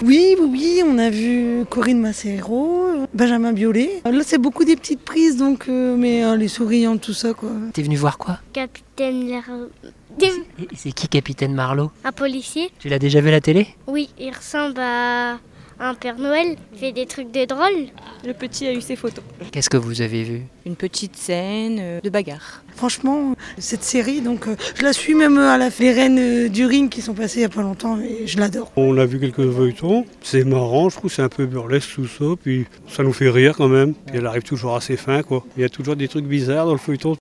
Oui, on a vu Corinne Massero, Benjamin Biolay. Là, c'est beaucoup des petites prises, donc, mais les souriantes, tout ça, quoi. T'es venu voir quoi? Capitaine Et c'est qui Capitaine Marlowe? un policier. Tu l'as déjà vu à la télé? Oui, il ressemble à un Père Noël. Il fait des trucs de drôle. Le petit a eu ses photos. Qu'est-ce que vous avez vu? Une petite scène de bagarre. Franchement, cette série, donc, je la suis même à les Reines du Ring qui sont passées il n'y a pas longtemps et je l'adore. On a vu quelques feuilletons, c'est marrant, je trouve c'est un peu burlesque tout ça, puis ça nous fait rire quand même. Puis elle arrive toujours assez fin, quoi. Il y a toujours des trucs bizarres dans le feuilleton.